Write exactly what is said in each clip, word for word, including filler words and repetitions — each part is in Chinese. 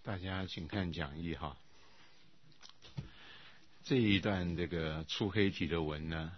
大家请看讲义哈。这一段这个粗黑体的文呢，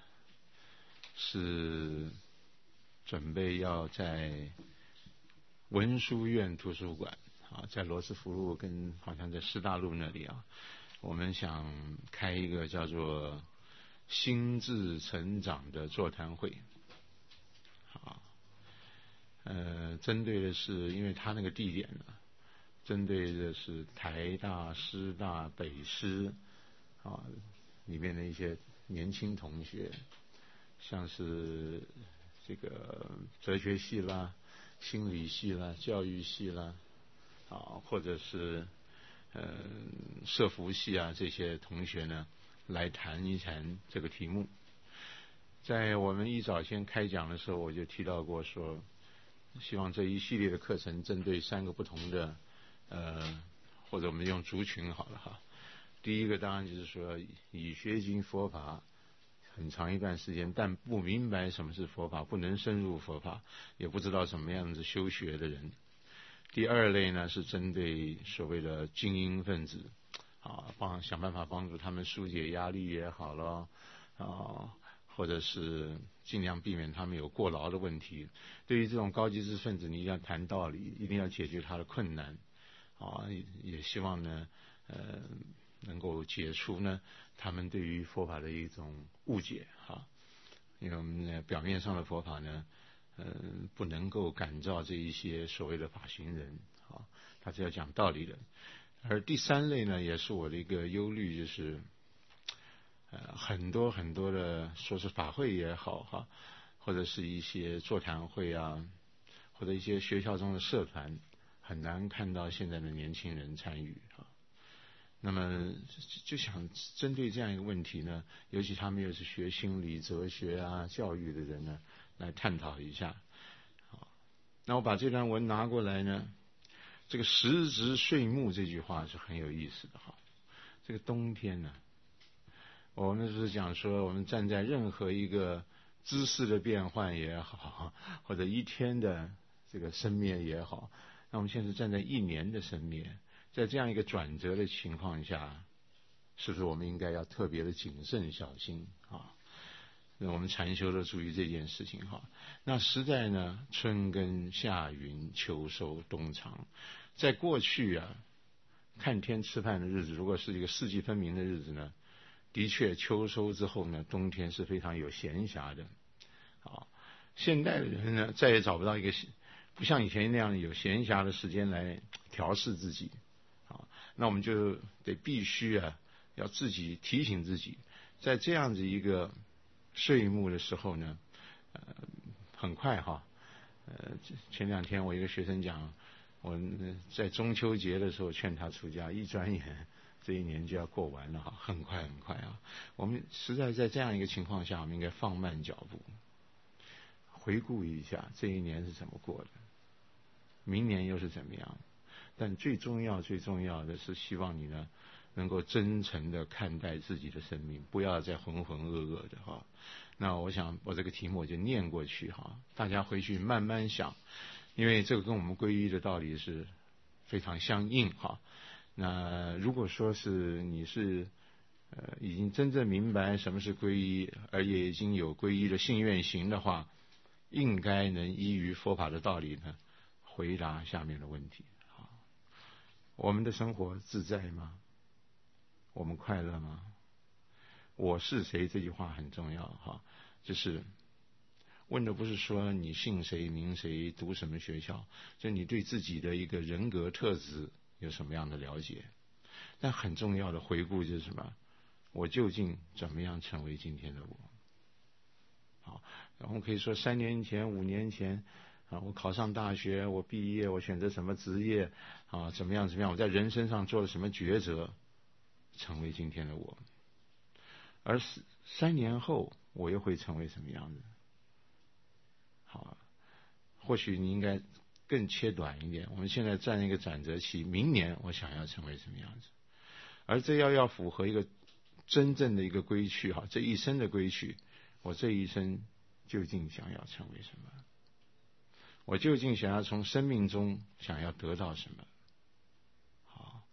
是准备要在文书院图书馆啊，在罗斯福路跟好像在师大路那里啊，我们想开一个叫做心智成长的座谈会。好，呃，针对的是，因为他那个地点呢，针对的是台大、师大、北师啊里面的一些年轻同学，像是这个哲学系啦、心理系啦、教育系啦，啊，或者是呃社服系啊这些同学呢，来谈一谈这个题目。在我们一早先开讲的时候，我就提到过说，希望这一系列的课程针对三个不同的呃，或者我们用族群好了哈。第一个当然就是说，已学经佛法很长一段时间，但不明白什么是佛法，不能深入佛法，也不知道什么样子修学的人。第二类呢，是针对所谓的精英分子啊，帮想办法帮助他们疏解压力也好了啊，或者是尽量避免他们有过劳的问题。对于这种高级知识分子，你一定要谈道理，一定要解决他的困难啊，也希望呢呃能够解除呢他们对于佛法的一种误解哈。因为我们表面上的佛法呢呃不能够感召这一些所谓的法行人啊，他是要讲道理的。而第三类呢，也是我的一个忧虑，就是呃，很多很多的，说是法会也好哈，或者是一些座谈会啊，或者一些学校中的社团，很难看到现在的年轻人参与哈。那么就想针对这样一个问题呢，尤其他们又是学心理、哲学啊、教育的人呢，来探讨一下。好，那我把这段文拿过来呢，这个时值岁暮这句话是很有意思的哈。这个冬天呢，我们是讲说，我们站在任何一个知识的变换也好，或者一天的这个生灭也好，那我们现在站在一年的生灭，在这样一个转折的情况下，是不是我们应该要特别的谨慎小心啊？那我们禅修都注意这件事情哈。那实在呢，春耕夏耘秋收冬藏，在过去啊，看天吃饭的日子，如果是一个四季分明的日子呢，的确秋收之后呢，冬天是非常有闲暇的。好，现代的人呢，再也找不到一个不像以前那样有闲暇的时间来调试自己。好，那我们就得必须啊，要自己提醒自己，在这样子一个岁暮的时候呢，呃，很快哈，呃，前两天我一个学生讲，我在中秋节的时候劝他出家，一转眼这一年就要过完了哈，很快很快啊！我们实在在这样一个情况下，我们应该放慢脚步，回顾一下这一年是怎么过的，明年又是怎么样。但最重要最重要的是，希望你呢能够真诚的看待自己的生命，不要再浑浑噩噩的哈。那我想我这个题目我就念过去哈，大家回去慢慢想，因为这个跟我们皈依的道理是非常相应哈。那如果说是你是呃已经真正明白什么是皈依，而也已经有皈依的信愿行的话，应该能依于佛法的道理呢，回答下面的问题。好，我们的生活自在吗？我们快乐吗？我是谁这句话很重要哈，就是问的不是说你姓谁名谁读什么学校，就你对自己的一个人格特质有什么样的了解。但很重要的回顾就是什么？我究竟怎么样成为今天的我？好，然后可以说三年前五年前啊，我考上大学，我毕业，我选择什么职业啊，怎么样怎么样，我在人生上做了什么抉择，成为今天的我。而三年后我又会成为什么样子？好，或许你应该更切短一点，我们现在站一个转折期，明年我想要成为什么样子？而这要要符合一个真正的一个归去哈，这一生的归去，我这一生究竟想要成为什么？我究竟想要从生命中想要得到什么？好，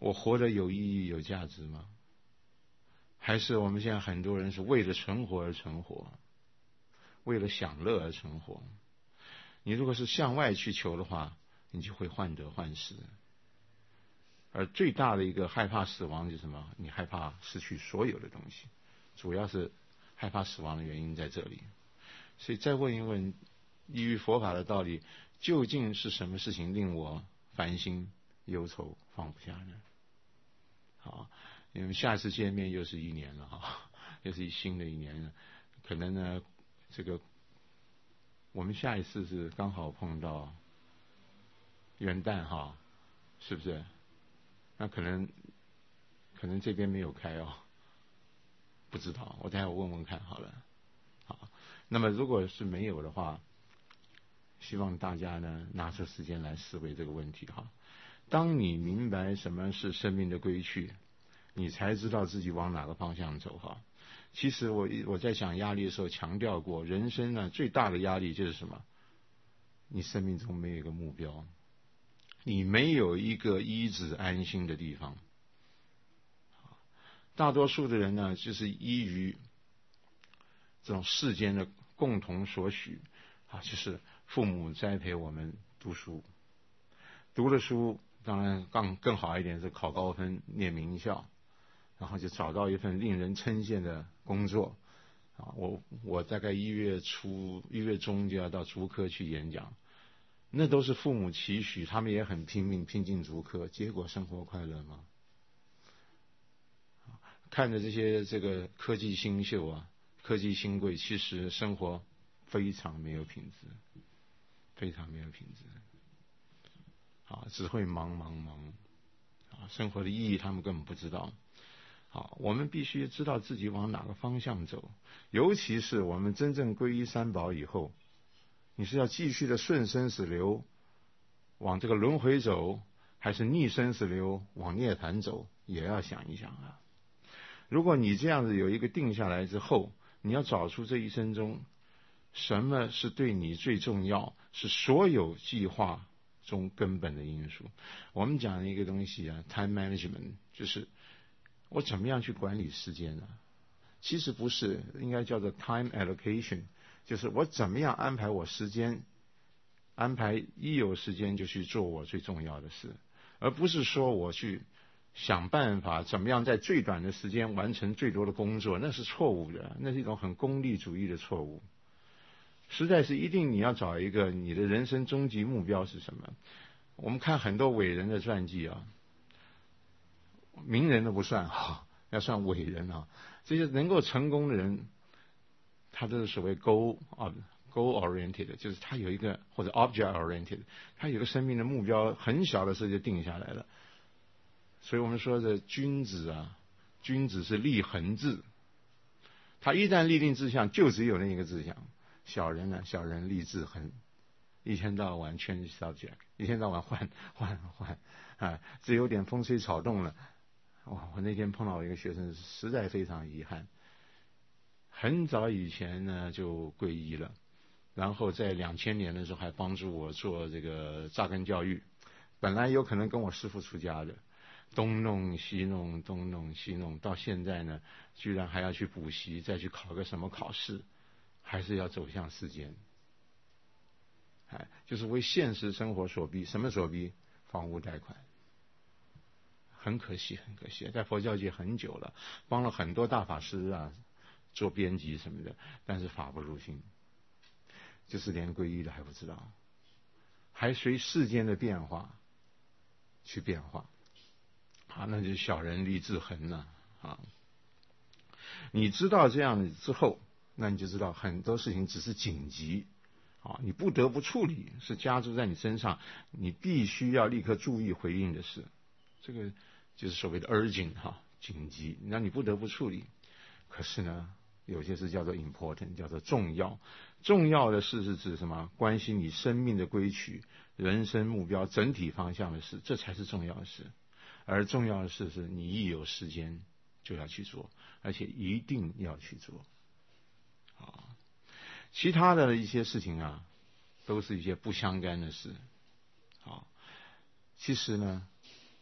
我活得有意义、有价值吗？还是我们现在很多人是为了存活而存活，为了享乐而存活？你如果是向外去求的话，你就会患得患失。而最大的一个害怕死亡就是什么？你害怕失去所有的东西，主要是害怕死亡的原因在这里。所以再问一问，依于佛法的道理，究竟是什么事情令我烦心忧愁放不下呢？好，因为下次见面又是一年了哈，又是新的一年了，可能呢，这个我们下一次是刚好碰到元旦哈，是不是？那可能可能这边没有开哦，不知道，我待会问问看好了。好，那么如果是没有的话，希望大家呢拿出时间来思维这个问题哈。当你明白什么是生命的归去，你才知道自己往哪个方向走哈。其实我我在讲压力的时候强调过，人生呢最大的压力就是什么？你生命中没有一个目标，你没有一个依止安心的地方。大多数的人呢，就是依于这种世间的共同所许啊，就是父母栽培我们读书，读了书当然更更好一点是考高分念名校，然后就找到一份令人称羡的工作啊。我我大概一月初一月中就要到竹科去演讲，那都是父母期许，他们也很拼命拼尽竹科，结果生活快乐吗？看着这些这个科技新秀啊，科技新贵，其实生活非常没有品质，非常没有品质，啊，只会忙忙忙，啊，生活的意义他们根本不知道。好，我们必须知道自己往哪个方向走，尤其是我们真正皈依三宝以后，你是要继续的顺生死流往这个轮回走，还是逆生死流往涅槃走，也要想一想啊。如果你这样子有一个定下来之后，你要找出这一生中什么是对你最重要，是所有计划中根本的因素。我们讲一个东西啊 time management， 就是我怎么样去管理时间呢？其实不是，应该叫做 time allocation， 就是我怎么样安排我时间，安排一有时间就去做我最重要的事，而不是说我去想办法怎么样在最短的时间完成最多的工作，那是错误的，那是一种很功利主义的错误。实在是一定你要找一个你的人生终极目标是什么。我们看很多伟人的传记啊，名人都不算哈，要算伟人啊。这些能够成功的人，他都是所谓 goal 啊 goal oriented， 就是他有一个或者 object oriented， 他有一个生命的目标，很小的时候就定下来了。所以我们说的君子啊，君子是立恒志，他一旦立定志向，就只有那一个志向。小人呢，小人立志恒，一天到晚 change subject， 一天到晚换换换啊，只有点风吹草动了。哇！我那天碰到一个学生，实在非常遗憾。很早以前呢就皈依了，然后在两千年的时候还帮助我做这个扎根教育。本来有可能跟我师父出家的，东弄西弄，东弄西弄，到现在呢，居然还要去补习，再去考个什么考试，还是要走向世间。哎，就是为现实生活所逼。什么所逼？房屋贷款。很可惜，很可惜，在佛教界很久了，帮了很多大法师啊做编辑什么的，但是法不入心，就是连皈依的还不知道，还随世间的变化去变化，啊，那就小人立志恒了啊！你知道这样之后，那你就知道很多事情只是紧急啊，你不得不处理，是加诸在你身上，你必须要立刻注意回应的事，这个就是所谓的 urgent 哈，紧急，那你不得不处理。可是呢，有些事叫做 important， 叫做重要。重要的事是指什么？关系你生命的归曲、人生目标、整体方向的事，这才是重要的事。而重要的事是你一有时间就要去做，而且一定要去做。啊，其他的一些事情啊，都是一些不相干的事。啊，其实呢，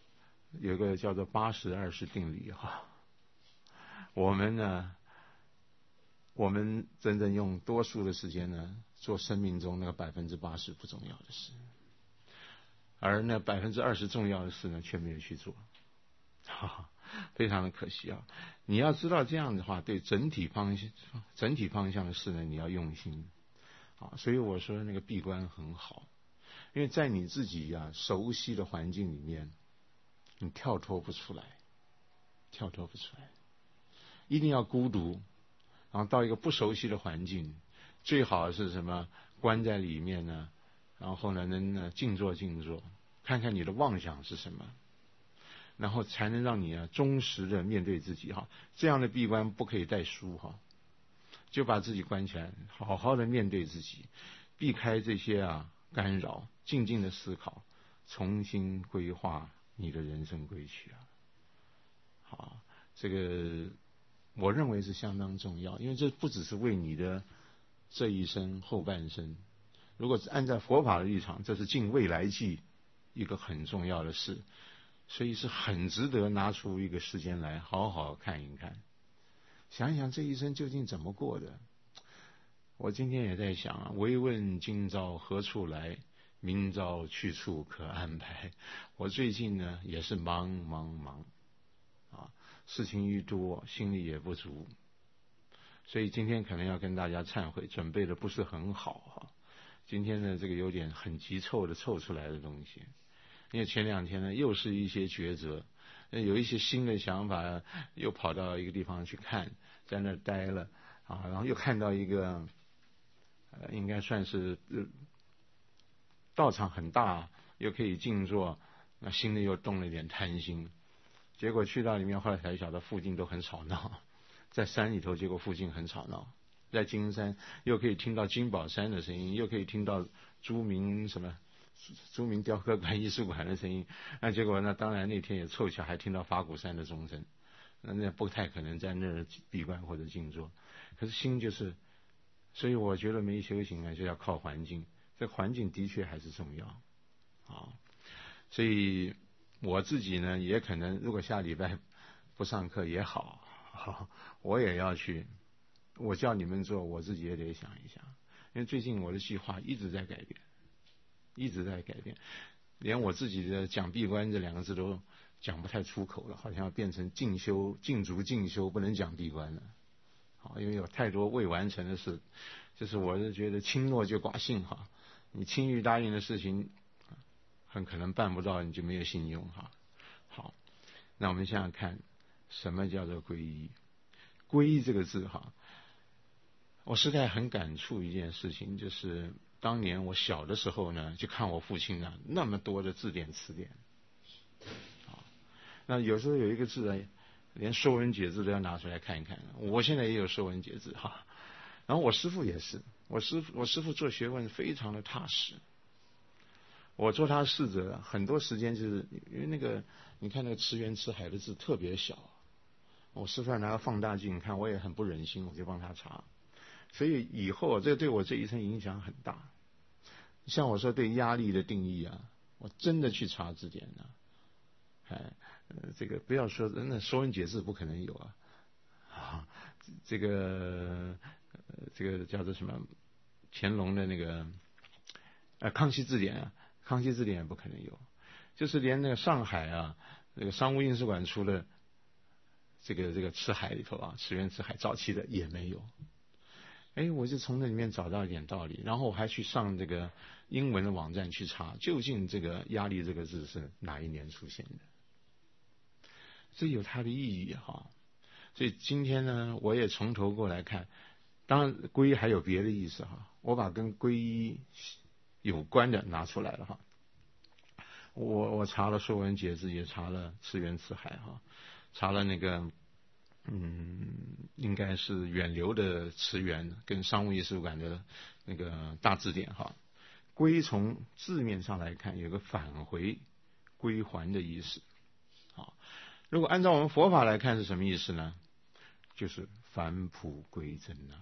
有个叫做八十二十定理哈。我们呢，我们真正用多数的时间呢，做生命中那个百分之八十不重要的事，而那百分之二十重要的事呢，却没有去做，哈哈，非常的可惜啊！你要知道这样的话，对整体方向、整体方向的事呢，你要用心啊。所以我说那个闭关很好，因为在你自己呀、啊、熟悉的环境里面，你跳脱不出来，跳脱不出来，一定要孤独，然后到一个不熟悉的环境，最好是什么？关在里面呢，然后呢，能呢静坐静坐，看看你的妄想是什么。然后才能让你啊忠实的面对自己哈，这样的闭关不可以带书哈，就把自己关起来，好好的面对自己，避开这些啊干扰，静静的思考，重新规划你的人生归去啊。好，这个我认为是相当重要，因为这不只是为你的这一生后半生，如果按照佛法的立场，这是尽未来际一个很重要的事。所以是很值得拿出一个时间来好好看一看，想一想这一生究竟怎么过的。我今天也在想啊，唯问今朝何处来，明朝去处可安排。我最近呢也是忙忙忙啊，事情一多，心里也不足，所以今天可能要跟大家忏悔，准备的不是很好啊。今天呢这个有点很急凑的凑出来的东西。因为前两天呢，又是一些抉择，有一些新的想法，又跑到一个地方去看，在那儿待了啊，然后又看到一个，呃，应该算是呃道场很大，又可以静坐，那心里又动了一点贪心，结果去到里面，后来才晓得附近都很吵闹，在山里头，结果附近很吵闹，在金山又可以听到金宝山的声音，又可以听到朱明什么。朱明雕刻馆、艺术馆的声音，那结果那当然那天也凑巧还听到法鼓山的钟声，那那不太可能在那儿闭关或者静坐。可是心就是，所以我觉得没修行啊，就要靠环境，这环境的确还是重要啊。所以我自己呢，也可能如果下礼拜不上课也好，好我也要去。我叫你们做，我自己也得想一想，因为最近我的计划一直在改变。一直在改变，连我自己的讲闭关这两个字都讲不太出口了，好像要变成静修、静足静修，不能讲闭关了。好，因为有太多未完成的事，就是我是觉得轻诺就寡信哈，你轻易答应的事情，很可能办不到，你就没有信用哈。好，那我们想想看，什么叫做皈依？皈依这个字哈，我实在很感触一件事情，就是当年我小的时候呢，就看我父亲啊那么多的字典词典，啊，那有时候有一个字啊，连《说文解字》都要拿出来看一看。我现在也有《说文解字》哈，然后我师父也是，我师父我师父做学问非常的踏实。我做他侍者，很多时间就是因为那个，你看那个池源池海的字特别小，我师父要拿个放大镜看，我也很不忍心，我就帮他查。所以以后这对我这一生影响很大。像我说对压力的定义啊，我真的去查字典啊，哎，呃，这个不要说那《说文解字》不可能有啊，啊，这个呃这个叫做什么乾隆的那个呃康熙字典啊，康熙字典也不可能有，就是连那个上海啊那个商务印书馆出的这个这个池海里头啊，池源池海早期的也没有。哎，我就从那里面找到一点道理，然后我还去上这个英文的网站去查，究竟这个压力这个字是哪一年出现的，这有它的意义哈。所以今天呢，我也从头过来看，当然皈依还有别的意思哈，我把跟皈依有关的拿出来了哈。我我查了《说文解字》，也查了池源池海哈，查了那个。嗯，应该是远流的词源跟商务印书馆的那个大字典哈。归从字面上来看，有个返回、归还的意思。好，如果按照我们佛法来看是什么意思呢？就是返璞归真啊。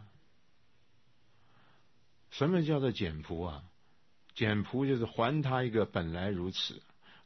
什么叫做简朴啊？简朴就是还他一个本来如此，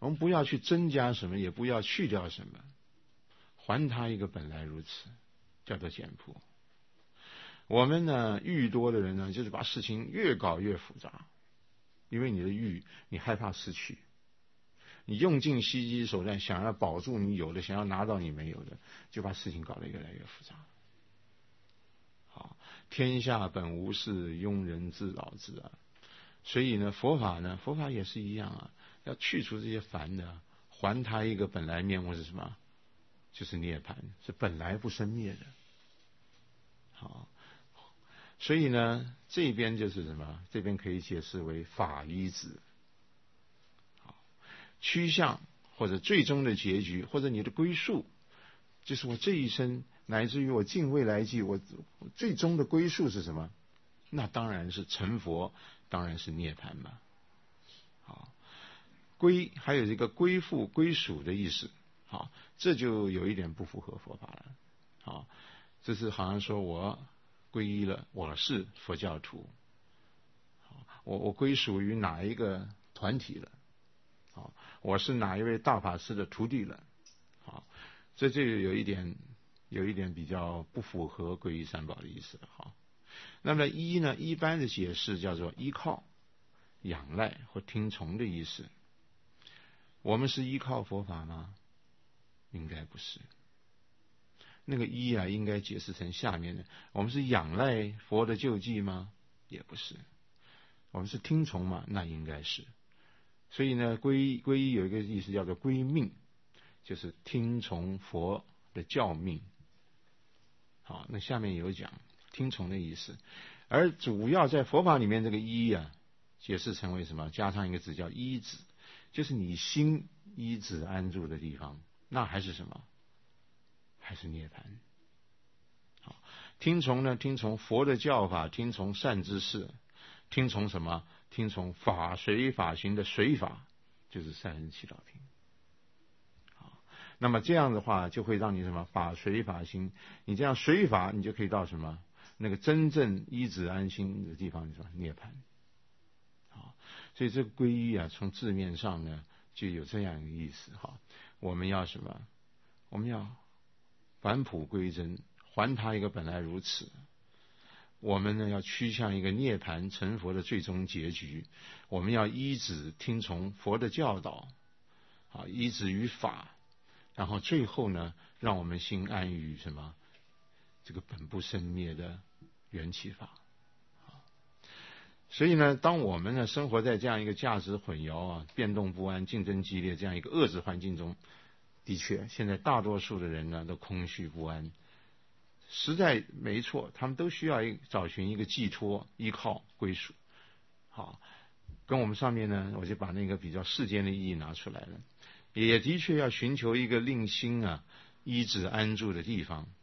我们不要去增加什么，也不要去掉什么，还他一个本来如此，叫做简朴。我们呢，欲多的人呢，就是把事情越搞越复杂，因为你的欲，你害怕失去，你用尽袭击手段，想要保住你有的，想要拿到你没有的，就把事情搞得越来越复杂。好，天下本无事，庸人自扰之啊。所以呢，佛法呢，佛法也是一样啊，要去除这些烦的，还他一个本来面目是什么？就是涅槃，是本来不生灭的。好，所以呢，这边就是什么？这边可以解释为法依止。好，趋向或者最终的结局，或者你的归宿，就是我这一生，乃至于我尽未来际，我最终的归宿是什么？那当然是成佛，当然是涅槃嘛。好，归还有一个归附、归属的意思。好，这就有一点不符合佛法了。好，这是好像说我皈依了，我是佛教徒。好，我我归属于哪一个团体了？好，我是哪一位大法师的徒弟了？好，这就有一点有一点比较不符合皈依三宝的意思了。好，那么依呢，一般的解释叫做依靠、仰赖或听从的意思。我们是依靠佛法吗？应该不是。那个依啊，应该解释成下面的：我们是仰赖佛的救济吗？也不是。我们是听从吗？那应该是。所以呢，皈依皈依有一个意思叫做归命，就是听从佛的教命。好，那下面有讲听从的意思，而主要在佛法里面这个依啊，解释成为什么？加上一个字叫依止，就是你心依止安住的地方。那还是什么？还是涅槃。好，听从呢？听从佛的教法，听从善知识，听从什么？听从法随法行的随法，就是善人祈祷品。好，那么这样的话，就会让你什么？法随法行，你这样随法，你就可以到什么？那个真正依止安心的地方，你说涅槃。好，所以这个皈依啊，从字面上呢，就有这样一个意思。哈，我们要什么？我们要返璞归真，还他一个本来如此。我们呢，要趋向一个涅槃成佛的最终结局。我们要依止听从佛的教导，啊，依止于法，然后最后呢，让我们心安于什么？这个本不生灭的缘起法。所以呢，当我们呢生活在这样一个价值混淆啊、变动不安、竞争激烈这样一个恶质环境中，的确，现在大多数的人呢都空虚不安，实在没错，他们都需要一找寻一个寄托、依靠、归属。好，跟我们上面呢，我就把那个比较世间的意义拿出来了，也的确要寻求一个令心啊依止安住的地方。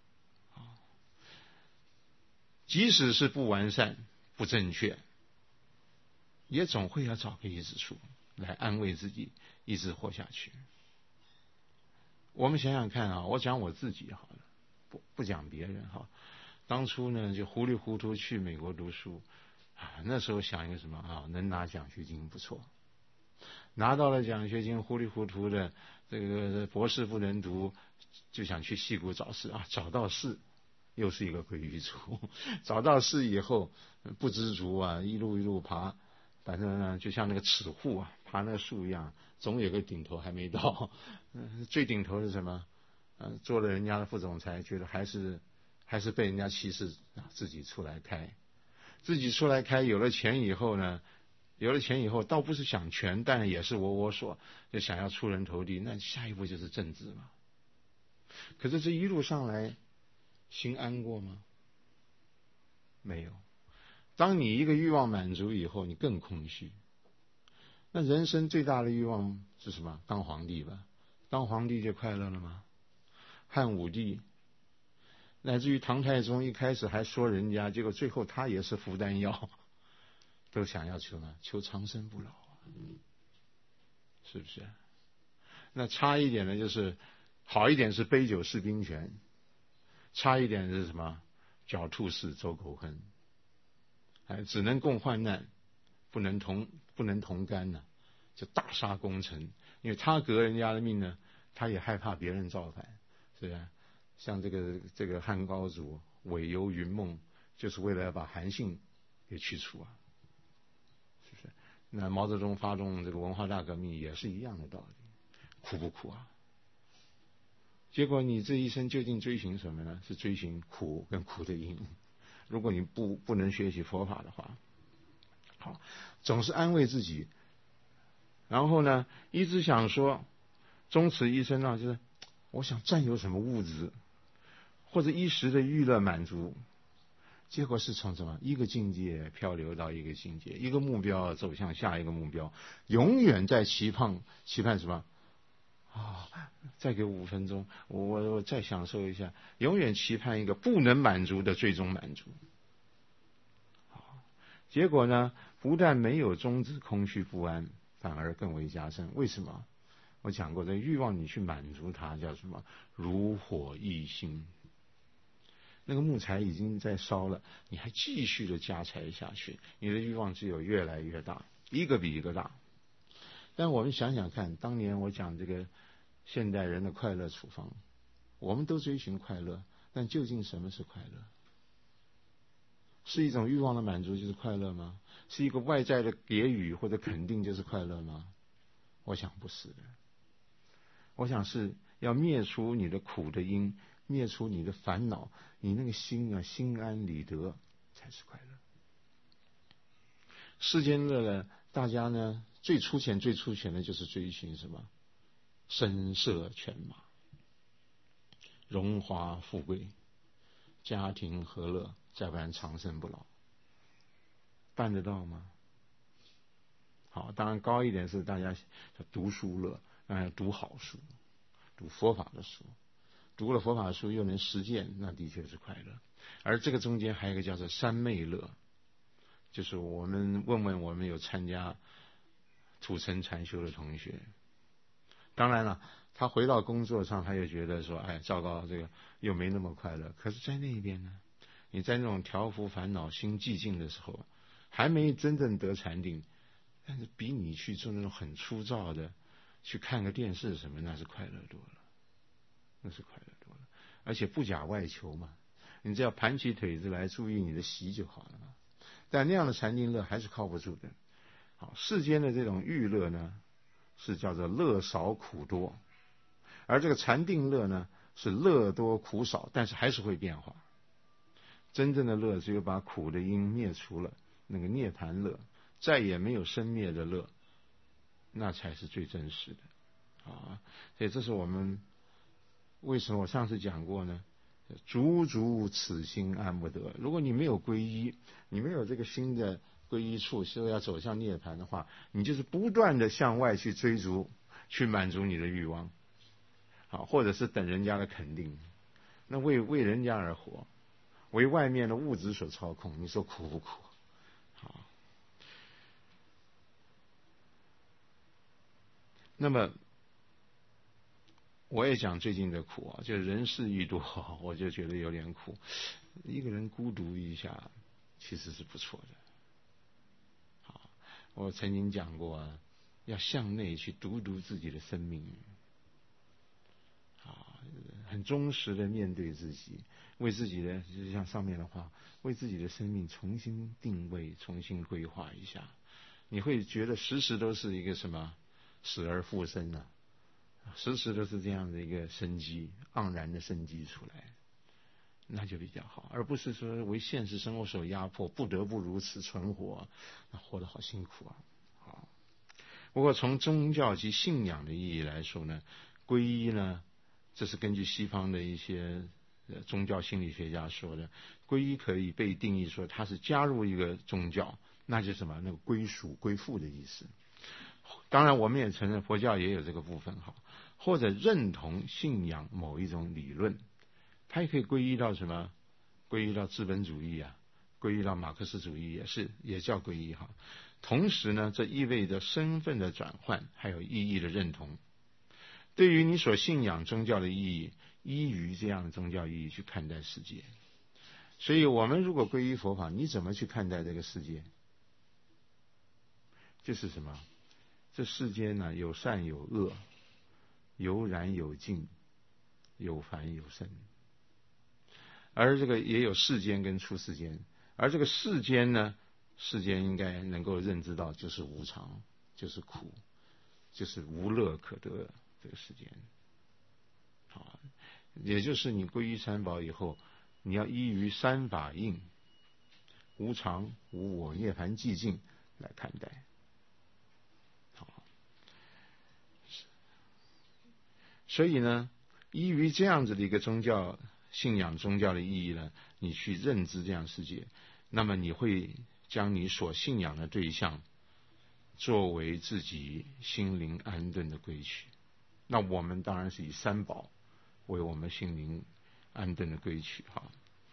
即使是不完善、不正确，也总会要找个依止处来安慰自己，一直活下去。我们想想看啊，我讲我自己好了，不不讲别人哈。当初呢，就糊里糊涂去美国读书啊，那时候想一个什么啊，能拿奖学金不错，拿到了奖学金，糊里糊涂的这个博士不能读，就想去矽谷找事啊，找到事。又是一个归于处，找到事以后不知足啊，一路一路爬，反正呢就像那个齿户啊，爬那个树一样，总有个顶头还没到。嗯，最顶头是什么？嗯、呃，做了人家的副总裁，觉得还是还是被人家歧视啊，自己出来开，自己出来开，有了钱以后呢，有了钱以后，倒不是想权，但也是我我所，就想要出人头地，那下一步就是政治嘛。可是这一路上来，心安过吗？没有。当你一个欲望满足以后，你更空虚。那人生最大的欲望是什么？当皇帝吧。当皇帝就快乐了吗？汉武帝，乃至于唐太宗，一开始还说人家，结果最后他也是服丹药，都想要求什么？求长生不老啊，是不是？那差一点的就是好一点是杯酒释兵权。差一点是什么？狡兔死，走狗烹。哎，只能共患难，不能同不能同甘呢、啊，就大杀功臣， 因为他革人家的命呢，他也害怕别人造反，是不是？像这个这个汉高祖伪游云梦，就是为了要把韩信给去除啊，是不是？那毛泽东发动这个文化大革命也是一样的道理，苦不苦啊？结果你这一生究竟追寻什么呢？是追寻苦跟苦的因。如果你不不能学习佛法的话，好，总是安慰自己，然后呢，一直想说，终此一生啊，就是我想占有什么物质，或者一时的娱乐满足，结果是从什么一个境界漂流到一个境界，一个目标走向下一个目标，永远在期盼期盼什么啊？再给五分钟，我我再享受一下，永远期盼一个不能满足的最终满足。结果呢，不但没有终止空虚不安，反而更为加深。为什么？我讲过，这欲望你去满足它叫什么？如火熠星。那个木材已经在烧了，你还继续的加柴下去，你的欲望只有越来越大，一个比一个大。但我们想想看，当年我讲这个现代人的快乐处方，我们都追寻快乐，但究竟什么是快乐？是一种欲望的满足就是快乐吗？是一个外在的给予或者肯定就是快乐吗？我想不是的。我想是要灭除你的苦的因，灭除你的烦恼，你那个心啊，心安理得才是快乐。世间乐呢，大家呢最粗浅最粗浅的就是追寻什么？声色犬马，荣华富贵，家庭和乐，再不然长生不老，办得到吗？好，当然高一点是大家读书乐，嗯，读好书，读佛法的书，读了佛法的书又能实践，那的确是快乐。而这个中间还有一个叫做三昧乐，就是我们问问我们有参加土城禅修的同学，当然了，他回到工作上，他又觉得说，哎，糟糕，这个又没那么快乐。可是，在那边呢，你在那种调伏烦恼、心寂静的时候，还没真正得禅定，但是比你去做那种很粗糙的，去看个电视什么，那是快乐多了，那是快乐多了。而且不假外求嘛，你只要盘起腿子来，注意你的习就好了嘛。但那样的禅定乐还是靠不住的。好，世间的这种欲乐呢，是叫做乐少苦多，而这个禅定乐呢，是乐多苦少，但是还是会变化。真正的乐只有把苦的因灭除了，那个涅槃乐，再也没有生灭的乐，那才是最真实的啊！所以这是我们为什么我上次讲过呢？足足此心安不得。如果你没有皈依，你没有这个新的皈依处，是要走向涅槃的话，你就是不断的向外去追逐，去满足你的欲望，好，或者是等人家的肯定，那为为人家而活，为外面的物质所操控，你说苦不苦？好，那么我也讲最近的苦啊，就是人事一多，我就觉得有点苦。一个人孤独一下，其实是不错的。好，我曾经讲过啊，要向内去读读自己的生命，啊，很忠实的面对自己，为自己的，就像上面的话，为自己的生命重新定位，重新规划一下，你会觉得时时都是一个什么死而复生啊。时时都是这样的一个生机，盎然的生机出来，那就比较好，而不是说为现实生活所压迫，不得不如此存活，那活得好辛苦啊！好，不过从宗教及信仰的意义来说呢，皈依呢，这是根据西方的一些宗教心理学家说的，皈依可以被定义说它是加入一个宗教，那就是什么？那个归属、归附的意思。当然，我们也承认佛教也有这个部分哈，或者认同信仰某一种理论，它也可以归依到什么？归依到资本主义啊，归依到马克思主义也是，也叫归依哈。同时呢，这意味着身份的转换，还有意义的认同。对于你所信仰宗教的意义，依于这样的宗教意义去看待世界。所以，我们如果皈依佛法，你怎么去看待这个世界？就是什么？ 这世间呢、啊、有善有恶，有染有净，有凡有圣，而这个也有世间跟出世间，而这个世间呢，世间应该能够认知到就是无常，就是苦，就是无乐可得这个世间。好，也就是你皈依三宝以后，你要依于三法印，无常、无我、涅槃寂静来看待。好，所以呢，依于这样子的一个宗教信仰、宗教的意义呢，你去认知这样世界，那么你会将你所信仰的对象作为自己心灵安顿的归去。那我们当然是以三宝为我们心灵安顿的归去哈。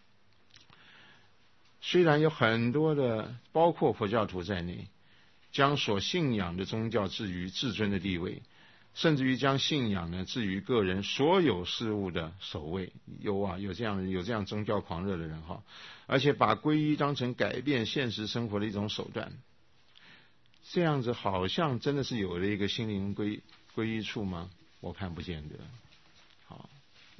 虽然有很多的，包括佛教徒在内，将所信仰的宗教置于至尊的地位，甚至于将信仰呢置于个人所有事物的首位。有啊，有这样有这样宗教狂热的人哈，而且把皈依当成改变现实生活的一种手段。这样子好像真的是有了一个心灵归皈依处吗？我看不见得。好，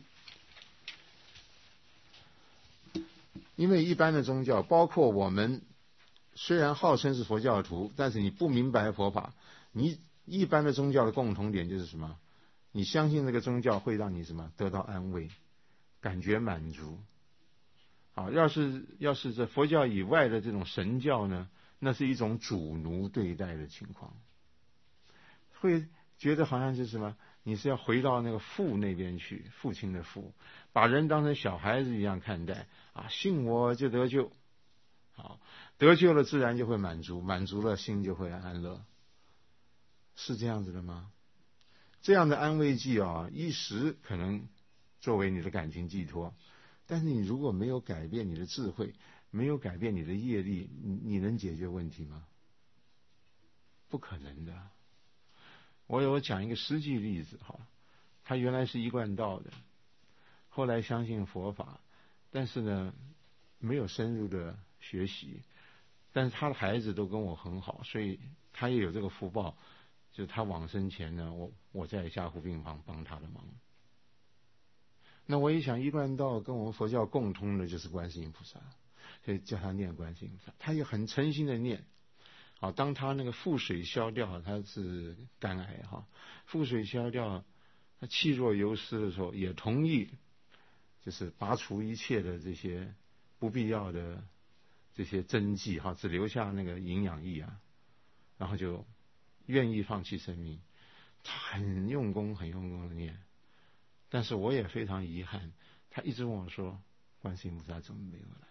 因为一般的宗教，包括我们虽然号称是佛教徒，但是你不明白佛法，你一般的宗教的共同点就是什么？你相信这个宗教会让你什么得到安慰，感觉满足。好，要是要是这佛教以外的这种神教呢，那是一种主奴对待的情况，会觉得好像是什么，你是要回到那个父那边去，父亲的父，把人当成小孩子一样看待啊，信我就得救，好，得救了自然就会满足，满足了心就会安乐，是这样子的吗？这样的安慰剂啊，一时可能作为你的感情寄托，但是你如果没有改变你的智慧，没有改变你的业力，你你能解决问题吗？不可能的。我有讲一个实际例子哈，他原来是一贯道的，后来相信佛法，但是呢没有深入的学习，但是他的孩子都跟我很好，所以他也有这个福报，就是他往生前呢，我我在加护病房帮他的忙。那我一想，一贯道跟我们佛教共通的就是观世音菩萨，所以叫他念观世音菩萨，他也很诚心的念。好，当他那个腹水消掉，他是肝癌哈，腹水消掉，他气若游丝的时候，也同意，就是拔除一切的这些不必要的这些针剂哈，只留下那个营养液啊，然后就愿意放弃生命。他很用功，很用功的念，但是我也非常遗憾，他一直问我说，观世音菩萨怎么没有来？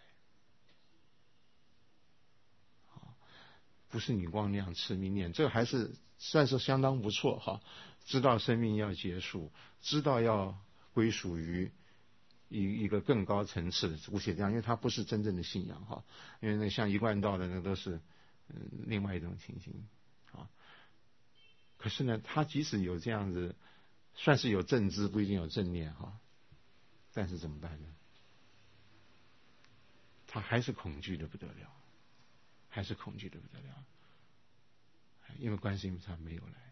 不是你光那样痴迷念，这个还是算是相当不错哈。知道生命要结束，知道要归属于一一个更高层次的无写这样，因为它不是真正的信仰哈。因为那像一贯道的那都是嗯另外一种情形啊。可是呢，他即使有这样子，算是有正知，不一定有正念哈。但是怎么办呢？他还是恐惧的不得了。还是恐惧的不得了，因为观世音菩萨没有来，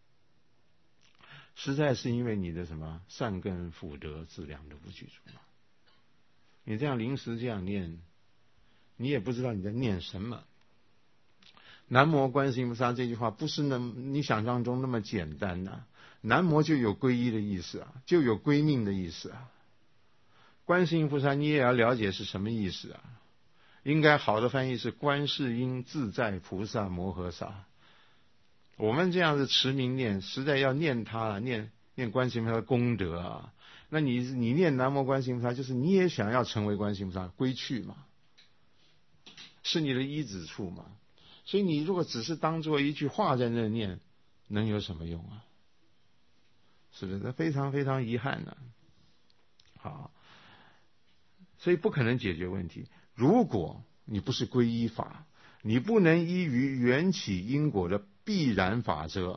实在是因为你的什么善根福德质量都不具足嘛。你这样临时这样念，你也不知道你在念什么。南无观世音菩萨这句话不是那你想象中那么简单啊，南无就有皈依的意思啊，就有归命的意思啊。观世音菩萨你也要了解是什么意思啊。应该好的翻译是观世音自在菩萨摩诃萨。我们这样子持名念，实在要念他，念念观世音菩萨的功德啊。那你你念南无观世音菩萨，就是你也想要成为观世音菩萨归去嘛，是你的依止处嘛。所以你如果只是当做一句话在那念，能有什么用啊？是不是？这非常非常遗憾的。好，所以不可能解决问题。如果你不是皈依法，你不能依于缘起因果的必然法则，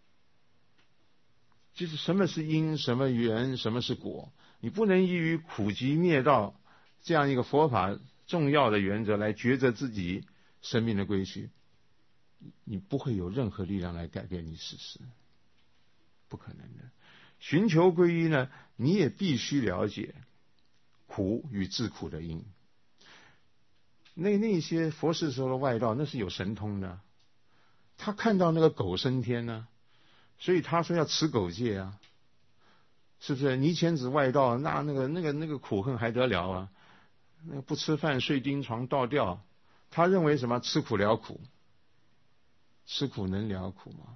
就是什么是因，什么缘，什么是果，你不能依于苦集灭道这样一个佛法重要的原则来抉择自己生命的归去， 你不会有任何力量来改变你事实，不可能的。寻求皈依呢，你也必须了解苦与治苦的因。那那些佛世时候的外道，那是有神通的，他看到那个狗升天呢、啊，所以他说要持狗戒啊，是不是？泥前子外道，那那个那个那个苦恨还得了啊？那个不吃饭睡钉床倒吊，他认为什么吃苦了苦？吃苦能了苦吗？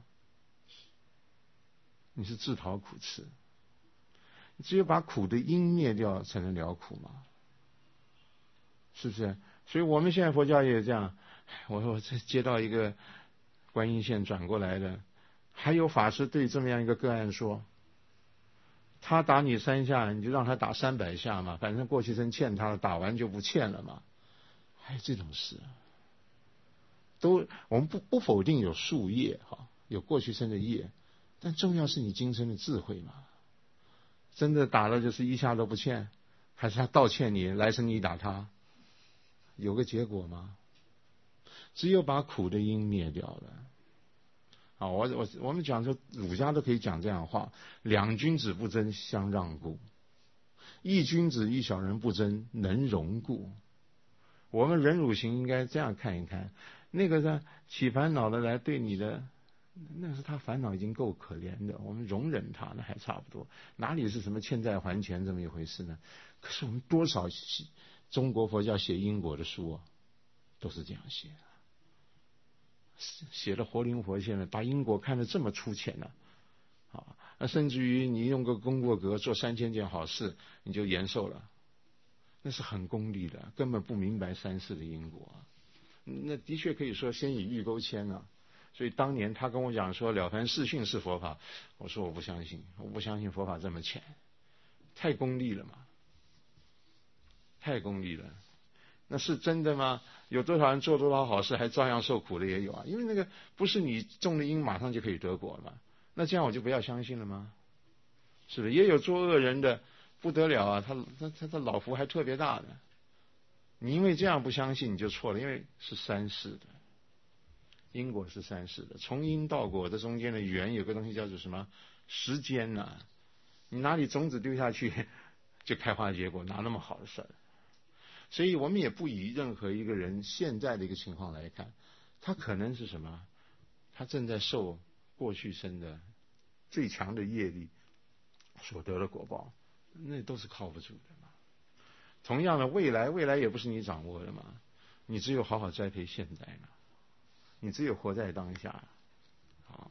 你是自讨苦吃，只有把苦的因灭掉，才能了苦嘛，是不是？所以我们现在佛教也这样。我我接到一个观音县转过来的，还有法师对这么样一个个案说，他打你三下，你就让他打三百下嘛，反正过去生欠他的，打完就不欠了嘛。还有这种事，都我们不不否定有宿业哈，有过去生的业，但重要是你今生的智慧嘛。真的打了就是一下都不欠，还是他倒欠你，来生你打他，有个结果吗？只有把苦的因灭掉了。好，我我我们讲说儒家都可以讲这样的话：两君子不争，相让故；一君子一小人不争，能容故。我们忍辱行应该这样看一看，那个呢起烦恼的来对你的，那是他烦恼已经够可怜的，我们容忍他那还差不多，哪里是什么欠债还钱这么一回事呢？可是我们多少中国佛教写因果的书啊，都是这样写的。写了活灵活现的，把因果看得这么粗浅呢、啊，啊，甚至于你用个功过格做三千件好事，你就延寿了，那是很功利的，根本不明白三世的因果。那的确可以说先以欲钩牵啊。所以当年他跟我讲说了凡四训是佛法，我说我不相信，我不相信佛法这么浅，太功利了嘛，太功利了。那是真的吗？有多少人做多少好事还照样受苦的也有啊，因为那个不是你种的因马上就可以得果了嘛，那这样我就不要相信了吗？是不是？也有作恶人的不得了啊，他他他的老福还特别大的，你因为这样不相信你就错了，因为是三世的因果，是三世的，从因到果的中间的缘有个东西叫做什么时间呐、啊？你哪里种子丢下去就开花结果，哪那么好的事儿？所以我们也不以任何一个人现在的一个情况来看，他可能是什么？他正在受过去生的最强的业力所得的果报，那都是靠不住的嘛。同样的，未来未来也不是你掌握的嘛，你只有好好栽培现在嘛，你只有活在当下。好，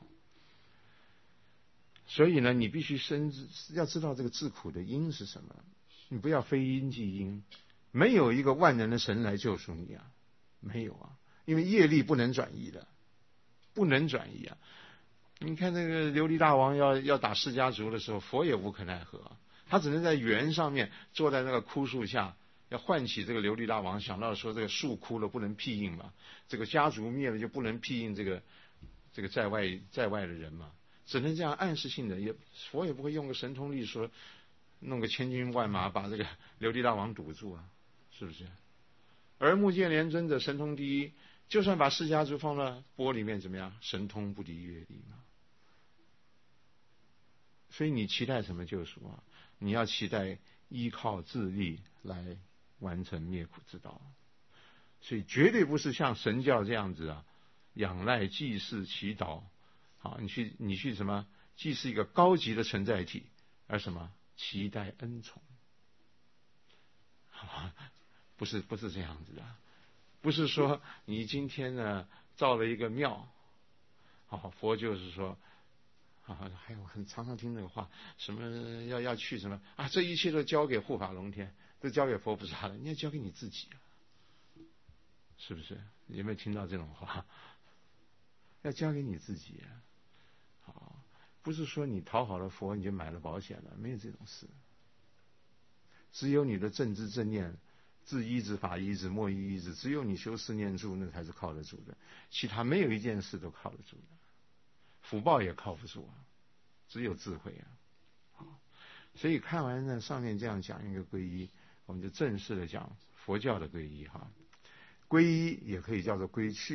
所以呢，你必须深知要知道这个治苦的因是什么，你不要非因即因。没有一个万能的神来救赎你啊，没有啊，因为业力不能转移的，不能转移啊。你看那个琉璃大王要要打释迦族的时候，佛也无可奈何、啊，他只能在园上面坐在那个枯树下，要唤起这个琉璃大王，想到说这个树枯了不能庇应嘛，这个家族灭了就不能庇应这个这个在外在外的人嘛，只能这样暗示性的，也佛也不会用个神通力说弄个千军万马把这个琉璃大王堵住啊。是不是？而目犍连尊者神通第一，就算把释迦族放到钵里面怎么样？神通不敌业力嘛。所以你期待什么救赎啊？你要期待依靠自力来完成灭苦之道。所以绝对不是像神教这样子啊，仰赖祭祀祈祷。好，你去你去什么？祭祀一个高级的存在体，而什么？期待恩宠。好。不是不是这样子的，不是说你今天呢造了一个庙，好，佛就是说，啊，还有很常常听那个话，什么要要去什么啊，这一切都交给护法龙天，都交给佛菩萨了，你要交给你自己啊，是不是？有没有听到这种话？要交给你自己啊，好，不是说你讨好了佛你就买了保险了，没有这种事，只有你的正知正念。自依止法依止莫依依止，只有你修四念住那才是靠得住的，其他没有一件事都靠得住的，福报也靠不住啊，只有智慧啊。好，所以看完呢上面这样讲一个皈依，我们就正式的讲佛教的皈依哈。皈依也可以叫做归去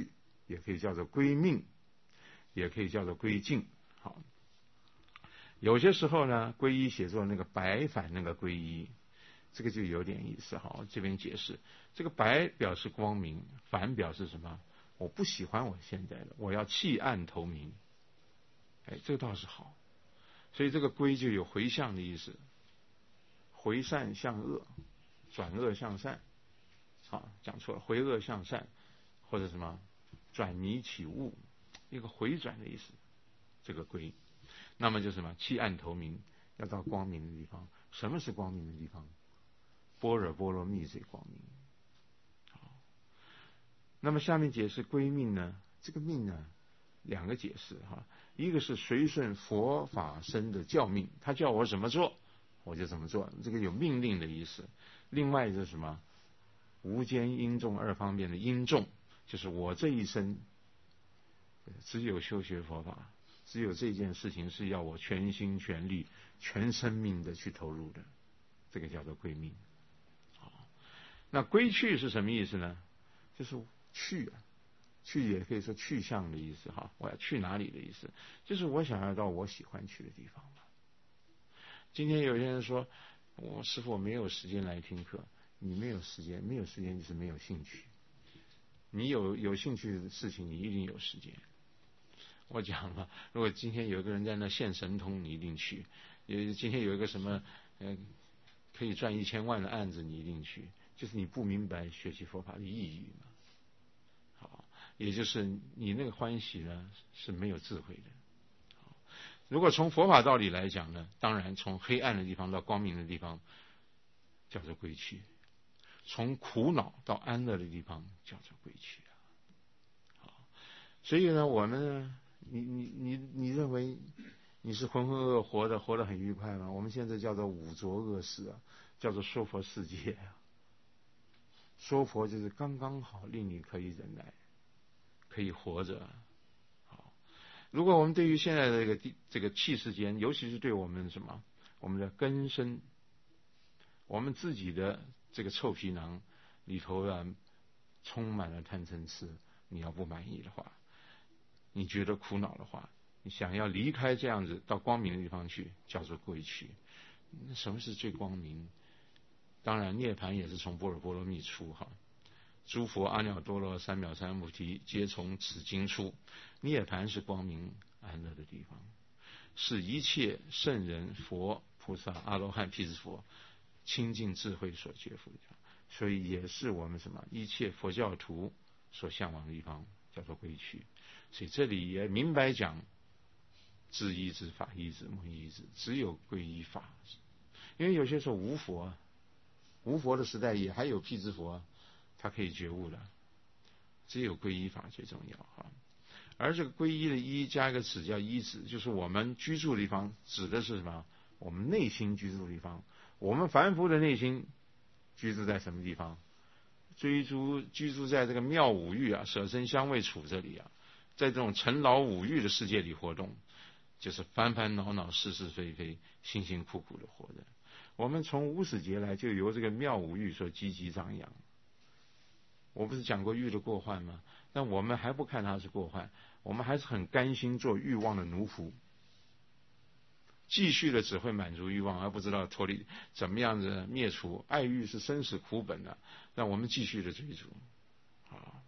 也可以叫做归命，也可以叫做归敬。好，有些时候呢，皈依写作那个白反那个皈依，这个就有点意思。好，这边解释，这个白表示光明，反表示什么？我不喜欢我现在的，我要弃暗投明。哎，这个倒是好。所以这个归就有回向的意思，回善向恶，转恶向善。好，讲错了，回恶向善，或者什么转迷起悟，一个回转的意思。这个归，那么就是什么？弃暗投明，要到光明的地方。什么是光明的地方？般若波罗蜜最光明。好，那么下面解释归命呢？这个命呢，两个解释哈，一个是随顺佛法僧的教命，他叫我怎么做，我就怎么做，这个有命令的意思。另外就是什么？无间因重二方面的因重，就是我这一生只有修学佛法，只有这件事情是要我全心全力全生命的去投入的，这个叫做归命。好，那归去是什么意思呢？就是去啊，去也可以说去向的意思哈，我要去哪里的意思，就是我想要到我喜欢去的地方嘛。今天有些人说，我师父没有时间来听课，你没有时间，没有时间就是没有兴趣。你有有兴趣的事情，你一定有时间。我讲了，如果今天有一个人在那现神通，你一定去；有今天有一个什么呃可以赚一千万的案子，你一定去。就是你不明白学习佛法的意义嘛。好，也就是你那个欢喜呢是没有智慧的。好，如果从佛法道理来讲呢，当然从黑暗的地方到光明的地方叫做归去，从苦恼到安乐的地方叫做归去啊。好，所以呢，我们呢。你你你你认为你是浑浑噩噩活的，活得很愉快吗？我们现在叫做五浊恶世啊，叫做说佛世界啊。说佛就是刚刚好，令你可以忍耐，可以活着。好，如果我们对于现在的这个地这个气世间，尤其是对我们什么，我们的根深，我们自己的这个臭皮囊里头啊，充满了贪嗔痴，你要不满意的话。你觉得苦恼的话，你想要离开这样子到光明的地方去，叫做归去。那什么是最光明？当然涅槃也是从般若波罗蜜出哈。诸佛阿耨多罗三藐三菩提皆从此经出。涅槃是光明安乐的地方，是一切圣人佛菩萨阿罗汉辟支佛清净智慧所觉悟的地方，所以也是我们什么一切佛教徒所向往的地方，叫做归去。所以这里也明白讲，智依止、法依止、门依止，只有皈依法。因为有些时候无佛，无佛的时代也还有辟支佛，他可以觉悟的。只有皈依法最重要哈。而这个皈依的依加一个止叫依止，就是我们居住的地方，指的是什么？我们内心居住的地方。我们凡夫的内心居住在什么地方？追逐居住在这个妙五欲啊、舍身香味触这里啊。在这种尘劳五欲的世界里活动，就是烦烦恼恼、是是非非、辛辛苦苦的活着。我们从无始劫来就由这个妙五欲所积极张扬。我不是讲过欲的过患吗？但我们还不看它是过患，我们还是很甘心做欲望的奴仆，继续的只会满足欲望，而不知道脱离怎么样子灭除爱欲是生死苦本的，让我们继续的追逐。好。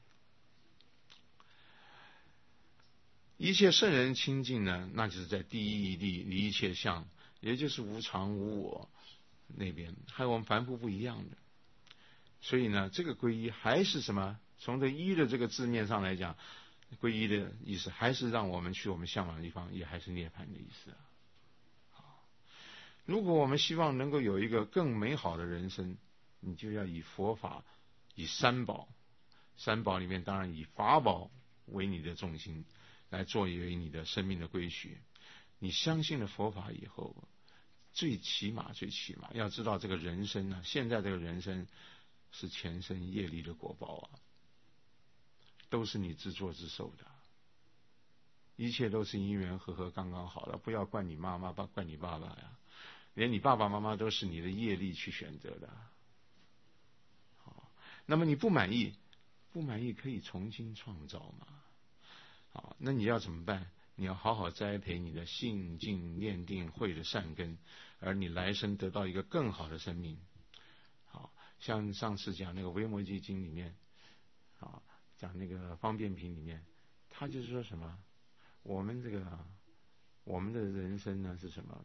一切圣人清净呢，那就是在第一义谛离一切相，也就是无常无我那边，和我们凡夫不一样的。所以呢，这个皈依还是什么？从这依的这个字面上来讲，皈依的意思还是让我们去我们向往的地方，也还是涅槃的意思啊。好，如果我们希望能够有一个更美好的人生，你就要以佛法、以三宝，三宝里面当然以法宝为你的重心。来作为你的生命的归许。你相信了佛法以后，最起码最起码要知道这个人生啊，现在这个人生是前生业力的果报啊，都是你自作自受的，一切都是因缘和合刚刚好的，不要怪你妈妈，怪你爸爸呀，连你爸爸妈妈都是你的业力去选择的。好，那么你不满意，不满意可以重新创造嘛。 好，那你要怎么办？你要好好栽培你的信静念定慧的善根，而你来生得到一个更好的生命。好，像上次讲那个《维摩诘经》里面，啊，讲那个方便品里面，他就是说什么？我们这个我们的人生呢是什么？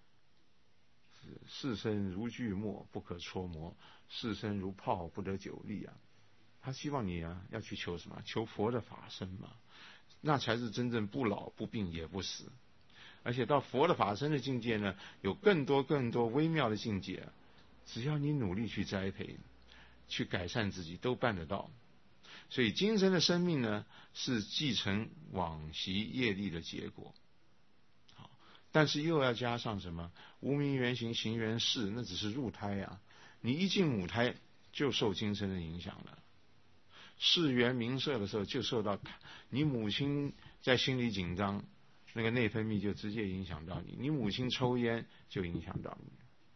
是世身如巨墨，不可戳磨；世身如泡，不得久立啊。他希望你啊要去求什么？求佛的法身嘛，那才是真正不老不病也不死。而且到佛的法身的境界呢，有更多更多微妙的境界，只要你努力去栽培，去改善自己，都办得到。所以今生的生命呢，是继承往昔业力的结果。好，但是又要加上什么？无明缘行，行缘事，那只是入胎啊。你一进母胎就受今生的影响了。世缘名色的时候，就受到你母亲在心里紧张，那个内分泌就直接影响到你。你母亲抽烟就影响到你。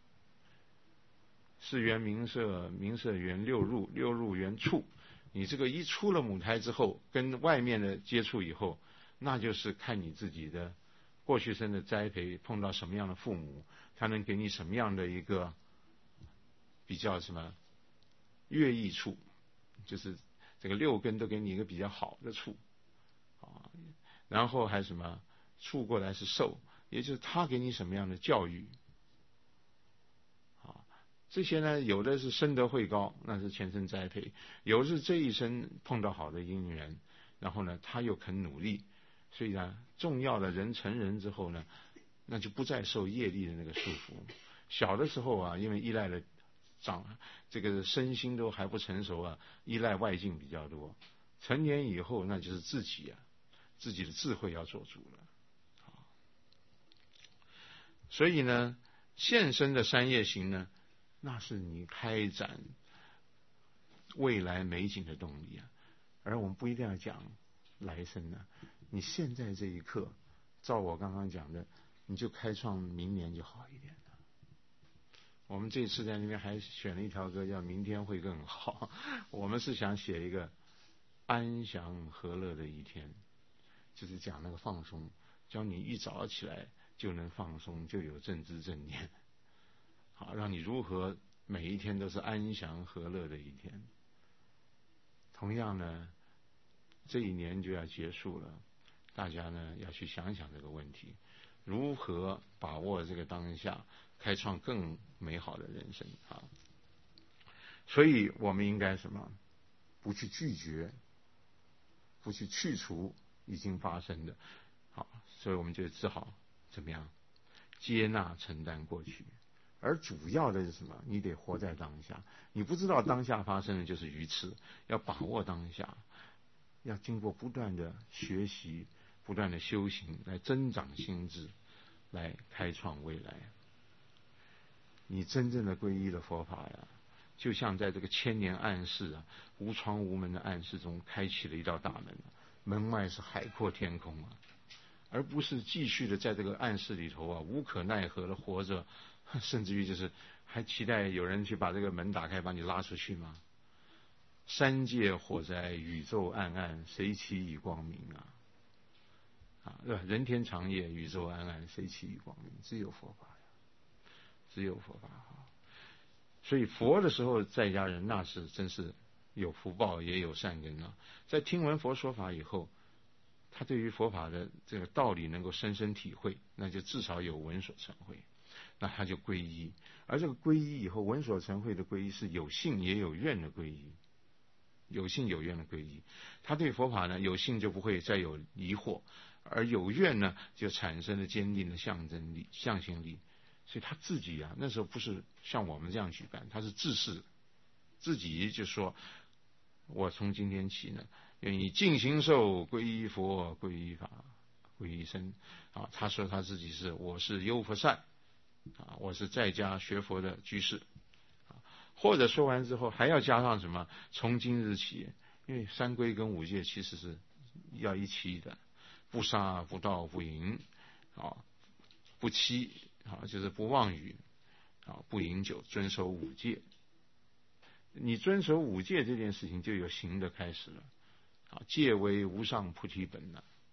世缘名色，名色缘六入，六入缘触。你这个一出了母胎之后，跟外面的接触以后，那就是看你自己的过去生的栽培，碰到什么样的父母，他能给你什么样的一个比较什么乐益处，就是这个六根都给你一个比较好的处啊，然后还什么处过来是受，也就是他给你什么样的教育啊，这些呢，有的是深德慧高，那是前生栽培；有的是这一生碰到好的姻缘，然后呢他又肯努力，所以呢，重要的人成人之后呢，那就不再受业力的那个束缚。小的时候啊，因为依赖了长这个身心都还不成熟啊，依赖外境比较多。成年以后，那就是自己啊，自己的智慧要做主了。好，所以呢，现身的三业行呢，那是你开展未来美景的动力啊。而我们不一定要讲来生呢、啊，你现在这一刻，照我刚刚讲的，你就开创明年就好一点了。我们这次在那边还选了一条歌叫《明天会更好》，我们是想写一个安详和乐的一天，就是讲那个放松，教你一早起来就能放松，就有正知正念，好，让你如何每一天都是安详和乐的一天。同样呢，这一年就要结束了，大家呢要去想想这个问题，如何把握这个当下，开创更美好的人生啊！所以我们应该什么？不去拒绝，不去去除已经发生的。好，所以我们就只好怎么样？接纳承担过去。而主要的是什么？你得活在当下。你不知道当下发生的就是愚痴，要把握当下，要经过不断的学习、不断的修行，来增长心智，来开创未来。你真正的皈依的佛法呀，就像在这个千年暗室啊、无窗无门的暗室中，开启了一道大门，门外是海阔天空啊，而不是继续的在这个暗室里头啊，无可奈何的活着，甚至于就是还期待有人去把这个门打开，把你拉出去吗？三界火灾，宇宙暗暗，谁期以光明啊？啊，对吧？人天长夜，宇宙暗暗，谁期以光明？只有佛法呀，只有佛法哈。所以佛的时候，在家人那是真是有福报，也有善根啊。在听闻佛说法以后，他对于佛法的这个道理能够深深体会，那就至少有闻所成会，那他就皈依。而这个皈依以后，闻所成会的皈依是有信也有愿的皈依，有信有愿的皈依。他对佛法呢，有信就不会再有疑惑，而有愿呢，就产生了坚定的象征力、象形力。所以他自己啊，那时候不是像我们这样举办，他是自誓，自己就说：“我从今天起呢，愿意尽形寿皈依佛、皈依法、皈依僧。”啊，他说他自己是我是优佛善啊，我是在家学佛的居士啊。或者说完之后还要加上什么？从今日起，因为三皈跟五戒其实是要一起的，不杀、不盗、不淫啊，不欺。好，就是不妄语，啊，不饮酒，遵守五戒。你遵守五戒这件事情，就有行的开始了。啊，戒为无上菩提本呐、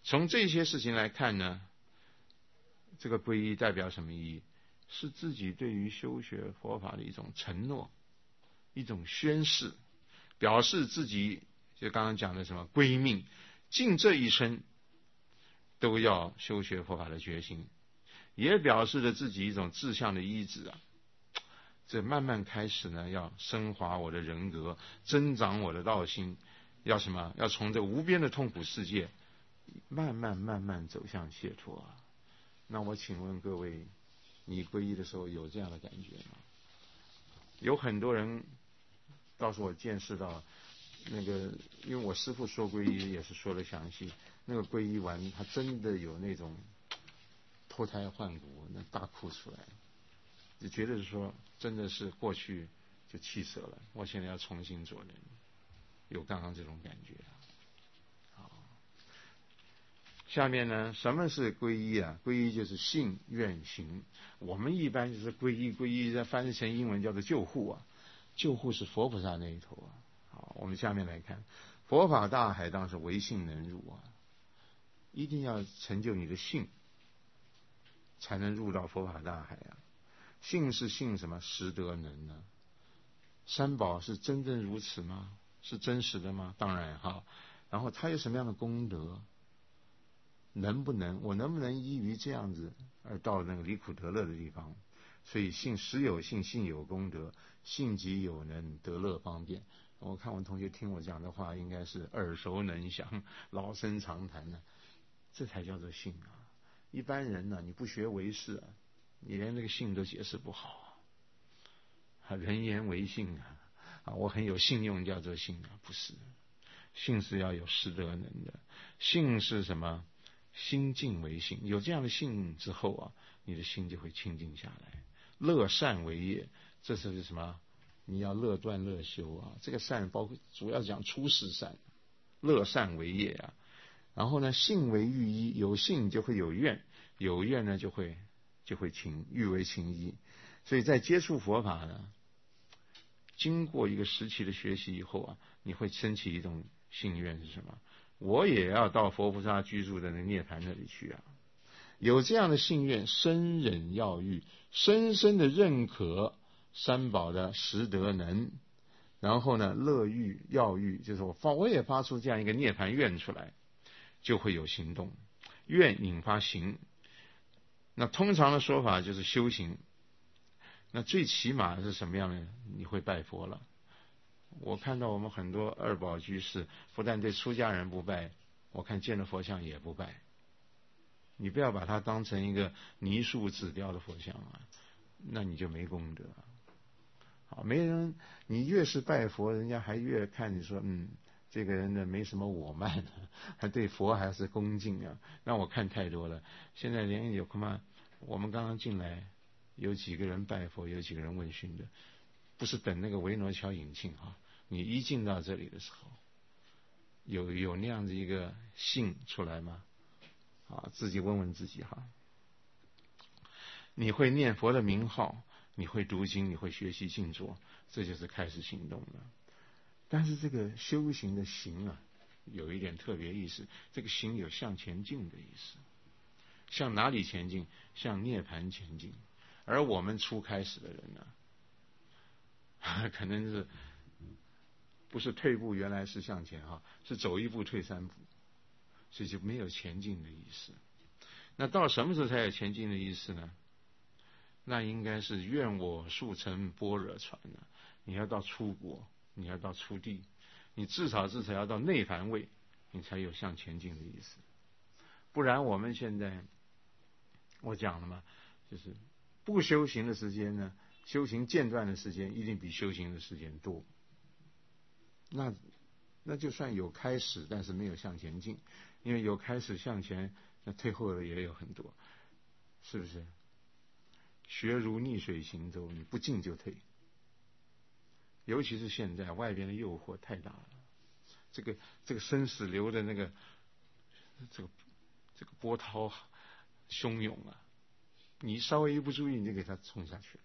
从这些事情来看呢，这个皈依代表什么意义？是自己对于修学佛法的一种承诺，一种宣誓，表示自己就刚刚讲的什么归命，尽这一生都要修学佛法的决心，也表示了自己一种志向的依止啊。这慢慢开始呢，要升华我的人格，增长我的道心，要什么？要从这无边的痛苦世界慢慢慢慢走向解脱啊。那我请问各位，你皈依的时候有这样的感觉吗？有很多人告诉我见识到那个，因为我师父说皈依也是说的详细，那个皈依完他真的有那种脱胎换骨，那大哭出来，就觉得说真的是过去就弃舍了，我现在要重新做人，有刚刚这种感觉啊。好，下面呢，什么是皈依啊？皈依就是信愿行。我们一般就是皈依，皈依在翻译成英文叫做救护啊，救护是佛菩萨那一头啊。好，我们下面来看，佛法大海当是唯信能入啊，一定要成就你的信，才能入到佛法大海啊。信是信什么？实得能呢？三宝是真正如此吗？是真实的吗？当然哈。然后他有什么样的功德？能不能我能不能依于这样子而到那个离苦得乐的地方？所以信实有信，信有功德，信即有能，得乐方便。我看我同学听我讲的话，应该是耳熟能详，老生常谈呢，这才叫做信啊。一般人呢，你不学唯识啊，你连那个信都解释不好啊。人言为信啊，啊，我很有信用叫做信啊，不是。信是要有实得能的，信是什么？心净为信，有这样的信之后啊，你的心就会清净下来。乐善为业，这是什么？你要乐断乐修啊。这个善包括主要讲出世善，乐善为业啊。然后呢，信为欲依，有信就会有愿，有愿呢就会就会情，欲为情依。所以在接触佛法呢，经过一个时期的学习以后啊，你会升起一种信愿是什么？我也要到佛菩萨居住的那涅槃那里去啊！有这样的信愿，深忍要欲，深深的认可三宝的实得能，然后呢，乐欲要欲，就是我发我也发出这样一个涅槃愿出来，就会有行动，愿引发行。那通常的说法就是修行。那最起码是什么样的？你会拜佛了。我看到我们很多二宝居士，不但对出家人不拜，我看见了佛像也不拜。你不要把它当成一个泥塑纸雕的佛像啊，那你就没功德。好，没人，你越是拜佛，人家还越看你说，嗯，这个人呢没什么我慢，还对佛还是恭敬啊。让我看太多了，现在连有恐怕我们刚刚进来，有几个人拜佛，有几个人问讯的。不是等那个维诺乔引进啊，你一进到这里的时候，有有那样子一个信出来吗？啊，自己问问自己哈。你会念佛的名号，你会读经，你会学习静坐，这就是开始行动了。但是这个修行的行啊，有一点特别意思，这个行有向前进的意思。向哪里前进？向涅槃前进。而我们初开始的人呢、啊，可能是不是退步，原来是向前哈，是走一步退三步，所以就没有前进的意思。那到什么时候才有前进的意思呢？那应该是愿我速成般若船呢、啊。你要到出国，你要到出地，你至少至少要到内凡位，你才有向前进的意思。不然我们现在我讲了嘛，就是不修行的时间呢，修行间断的时间一定比修行的时间多。那那就算有开始，但是没有向前进，因为有开始向前，那退后的也有很多，是不是？学如逆水行舟，你不进就退。尤其是现在外边的诱惑太大了，这个这个生死流的那个这个这个波涛汹涌啊，你稍微一不注意，你就给它冲下去了。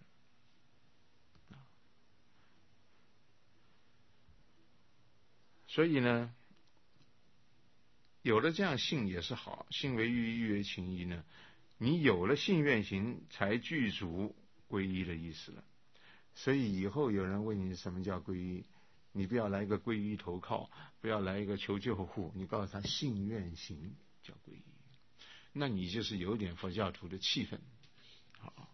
所以呢， 有了这样信也是好，信为欲，欲为情义呢。你有了信愿行，才具足皈依的意思了。所以以后有人问你什么叫皈依，你不要来一个皈依投靠，不要来一个求救护，你告诉他信愿行叫皈依，那你就是有点佛教徒的气氛。好，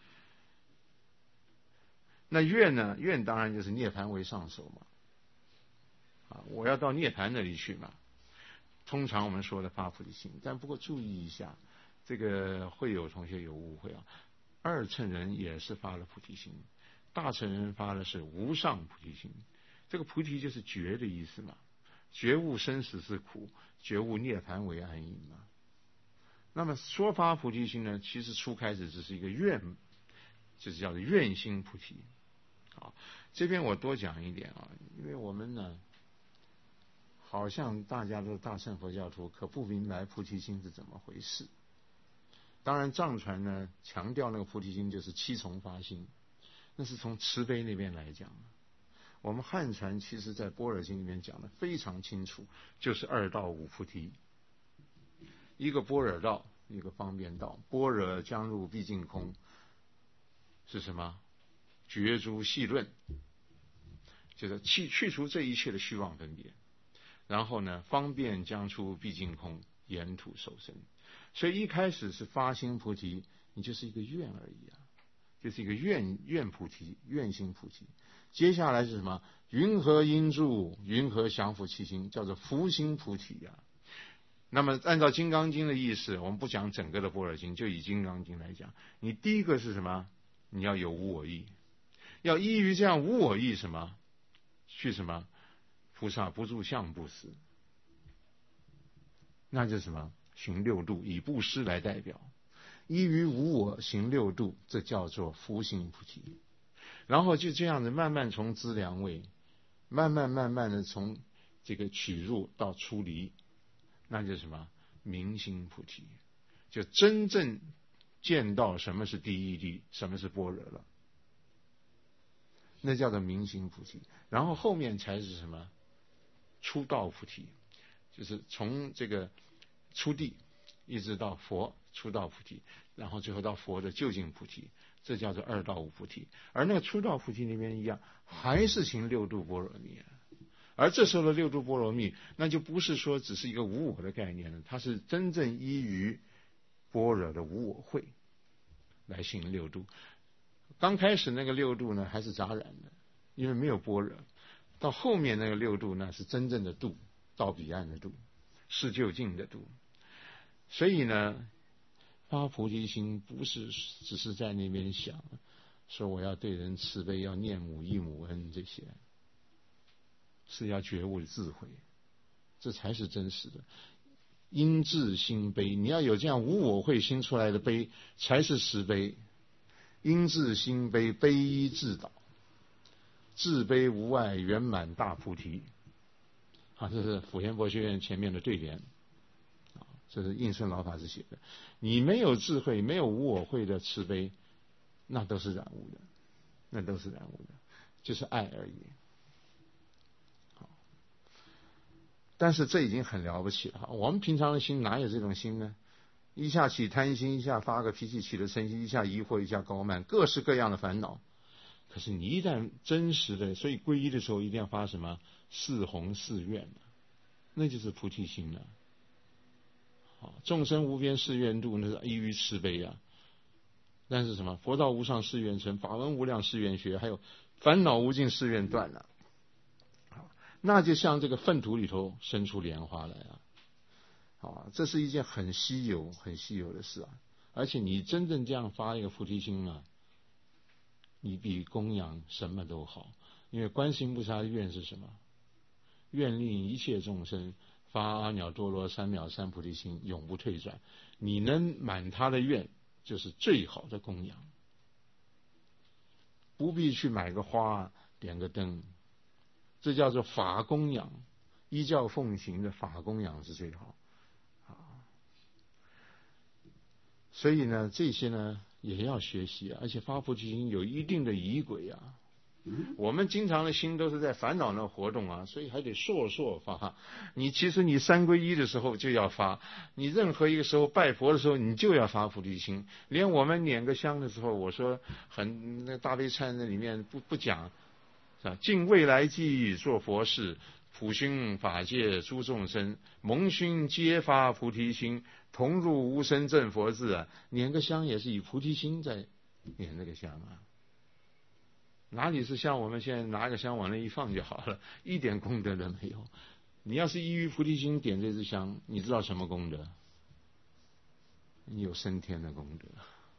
那愿呢？愿当然就是涅槃为上首嘛。啊，我要到涅槃那里去嘛。通常我们说的发菩提心，但不过注意一下，这个会有同学有误会啊。二乘人也是发了菩提心，大乘人发的是无上菩提心。这个菩提就是觉的意思嘛，觉悟生死是苦，觉悟涅槃为安隐嘛。那么说发菩提心呢，其实初开始只是一个愿，就是叫做愿心菩提。好，这边我多讲一点啊，因为我们呢，好像大家都是大乘佛教徒，可不明白菩提心是怎么回事。当然藏传呢强调那个菩提心就是七重发心，那是从慈悲那边来讲。我们汉传其实在般若经里面讲的非常清楚，就是二道五菩提，一个般若道，一个方便道。般若将入毕竟空是什么？觉诸细论，就是去去除这一切的虚妄分别。然后呢，方便将出毕竟空，言土受身。所以一开始是发心菩提，你就是一个愿而已啊，就是一个愿愿菩提，愿心菩提。接下来是什么？云何因住，云何降伏其心，叫做伏心菩提啊。那么按照《金刚经》的意思，我们不讲整个的般若经，就以《金刚经》来讲，你第一个是什么？你要有无我意，要依于这样无我意什么？去什么？菩萨不住相布施，那就是什么？行六度，以布施来代表。依于无我行六度，这叫做伏心菩提。然后就这样子慢慢从资粮位，慢慢慢慢的从这个取入到出离，那就是什么？明心菩提，就真正见到什么是第一谛，什么是般若了，那叫做明心菩提。然后后面才是什么？出道菩提，就是从这个出地一直到佛出道菩提，然后最后到佛的究竟菩提，这叫做二道五菩提。而那个出道菩提那边一样，还是行六度般若蜜。而这时候的六度般若蜜，那就不是说只是一个无我的概念了，它是真正依于般若的无我慧来行六度。刚开始那个六度呢，还是杂染的，因为没有般若。到后面那个六度呢，是真正的度，到彼岸的度，是究竟的度。所以呢，发菩提心不是只是在那边想说我要对人慈悲，要念母义母恩，这些是要觉悟的智慧，这才是真实的。因智心悲，你要有这样无我慧心出来的悲，才是实悲。因智心悲，悲依自导，自悲无碍，圆满大菩提。啊，这是普贤佛学院前面的对联。啊，这是应顺老法师写的。你没有智慧，没有无我慧的慈悲，那都是染污的，那都是染污的，就是爱而已。好，但是这已经很了不起了。我们平常的心哪有这种心呢？一下起贪心，一下发个脾气，起了嗔心，一下疑惑，一下高慢，各式各样的烦恼。可是你一旦真实的，所以皈依的时候一定要发什么四弘四愿，那就是菩提心了。好，众生无边誓愿度，那是依于慈悲啊。但是什么？佛道无上誓愿成，法门无量誓愿学，还有烦恼无尽誓愿断了。好，那就像这个粪土里头生出莲花来啊。好，这是一件很稀有、很稀有的事啊。而且你真正这样发一个菩提心啊，你比供养什么都好。因为观世音菩萨的愿是什么？愿令一切众生发阿耨多罗三藐三菩提心，永不退转。你能满他的愿，就是最好的供养。不必去买个花，点个灯，这叫做法供养。依教奉行的法供养是最好。所以呢，这些呢也要学习啊，而且发菩提心有一定的仪轨啊。 我们经常的心都是在烦恼那活动啊，所以还得烁烁发。你其实你三皈依的时候就要发，你任何一个时候拜佛的时候你就要发菩提心。连我们捻个香的时候，我说很那大悲忏那里面不不讲，是吧？尽未来际做佛事，普熏法界诸众生，蒙熏皆发菩提心，同入无生正佛智啊。捻个香也是以菩提心在捻那个香啊。哪里是像我们现在拿个香往那一放就好了，一点功德都没有。你要是依于菩提心点这支香，你知道什么功德？你有升天的功德。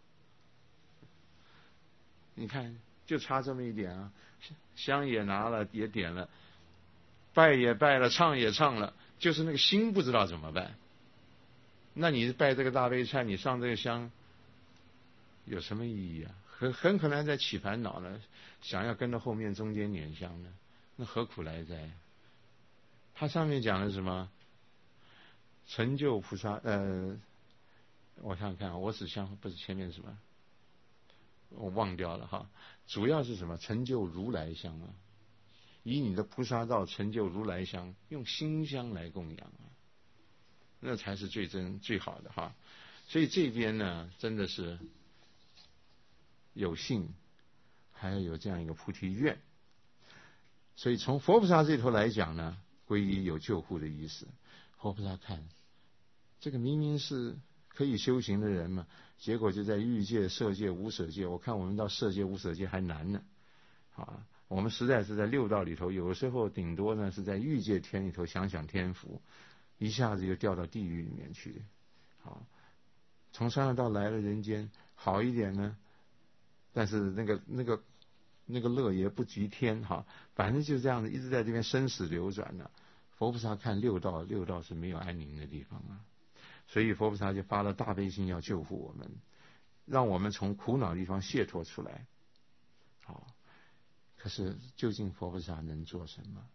你看就差这么一点啊，香也拿了也点了，拜也拜了，唱也唱了，就是那个心不知道怎么办。那你拜这个大悲忏，你上这个香有什么意义啊？很很可能在起烦恼呢，想要跟着后面中间捻香呢，那何苦来哉？它上面讲的是什么？成就菩萨，呃，我想想看，我只香不是前面什么，我忘掉了哈。主要是什么？成就如来香啊，以你的菩萨道成就如来香，用心香来供养啊，那才是最真最好的哈。所以这边呢，真的是有信，还要有这样一个菩提愿。所以从佛菩萨这头来讲呢，皈依有救护的意思。佛菩萨看这个明明是可以修行的人嘛，结果就在欲界、色界、无舍界。我看我们到色界、无舍界还难呢。啊，我们实在是在六道里头，有的时候顶多呢是在欲界天里头享享天福，一下子就掉到地狱里面去。好，从三恶道来了人间，好一点呢，但是那个那个那个乐也不及天哈，反正就这样子一直在这边生死流转呢。佛菩萨看六道，六道是没有安宁的地方啊，所以佛菩萨就发了大悲心，要救护我们，让我们从苦恼地方解脱出来。好，可是究竟佛菩萨能做什么？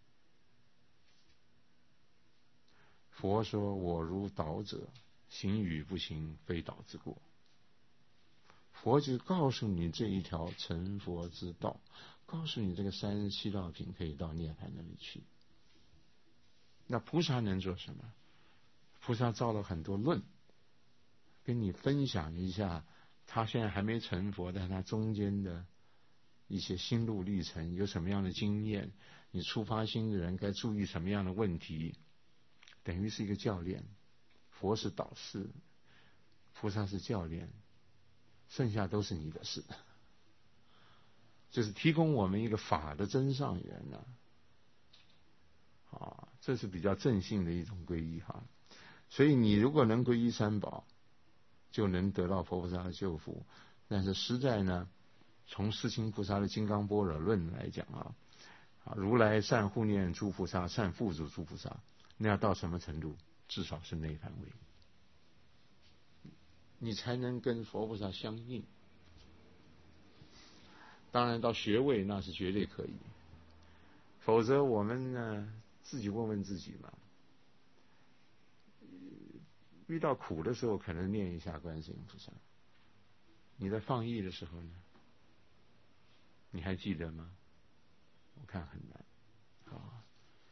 佛说：“我如导者，行与不行，非导之过。”佛就告诉你这一条成佛之道，告诉你这个三十七道品可以到涅槃那里去。那菩萨能做什么？菩萨造了很多论，跟你分享一下他现在还没成佛，但他中间的一些心路历程，有什么样的经验，你出发心的人该注意什么样的问题，等于是一个教练。佛是导师，菩萨是教练，剩下都是你的事，就是提供我们一个法的真上缘呢、啊。啊，这是比较正信的一种皈依哈。所以你如果能皈依三宝，就能得到佛菩萨的救福。但是实在呢，从释亲菩萨的金刚般若论来讲啊，啊，如来善护念诸菩萨，善护助诸菩萨，那要到什么程度？至少是内梵位，你才能跟佛菩萨相应。当然到学位那是绝对可以，否则我们呢自己问问自己嘛。遇到苦的时候，可能念一下观世音菩萨。你在放逸的时候呢？你还记得吗？我看很难。好，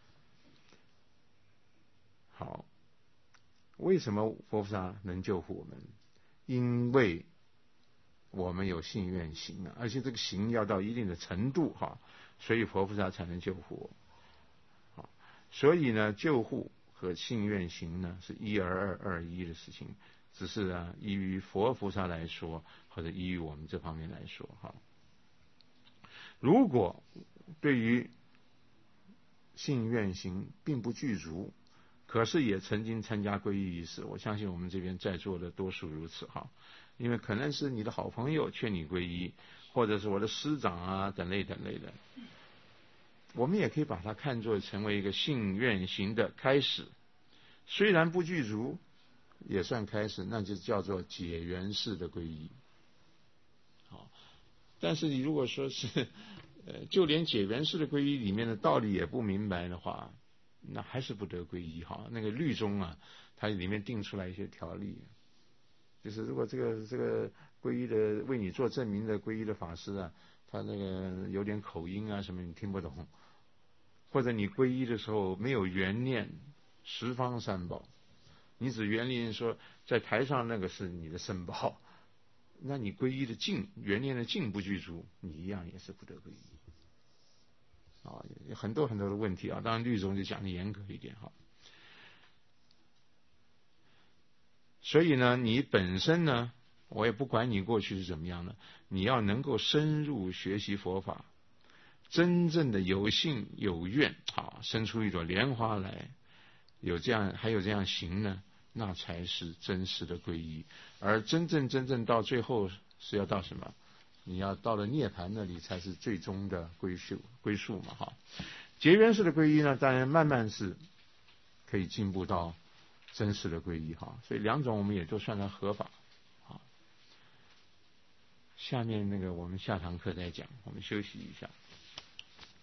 好，为什么佛菩萨能救护我们？因为我们有信愿行啊，而且这个行要到一定的程度哈，所以佛菩萨才能救护我。好，所以呢，救护和信愿行呢是一而二二一的事情，只是啊依于佛菩萨来说，或者依于我们这方面来说哈。如果对于信愿行并不具足，可是也曾经参加皈依仪式，我相信我们这边在座的多数如此哈。因为可能是你的好朋友劝你皈依，或者是我的师长啊等类等类的，我们也可以把它看作成为一个信愿行的开始，虽然不具足，也算开始，那就叫做解缘式的皈依。好，但是你如果说是呃，就连解缘式的皈依里面的道理也不明白的话，那还是不得皈依哈。那个律宗啊，它里面定出来一些条例，就是如果这个这个皈依的为你做证明的皈依的法师啊， 他那个有点口音啊什么你听不懂，或者你皈依的时候没有缘念十方三宝，你只缘念说在台上那个是你的僧宝，那你皈依的境缘念的境不具足，你一样也是不得皈依。啊，有很多很多的问题啊，当然律宗就讲的严格一点哈。所以呢，你本身呢，我也不管你过去是怎么样的，你要能够深入学习佛法，真正的有信有愿，啊，生出一朵莲花来，有这样还有这样行呢，那才是真实的皈依。而真正真正到最后是要到什么？你要到了涅槃那里才是最终的归宿归宿嘛，哈。结缘式的皈依呢，当然慢慢是可以进步到真实的皈依哈，所以两种我们也都算它合法。好，下面那个我们下堂课再讲，我们休息一下。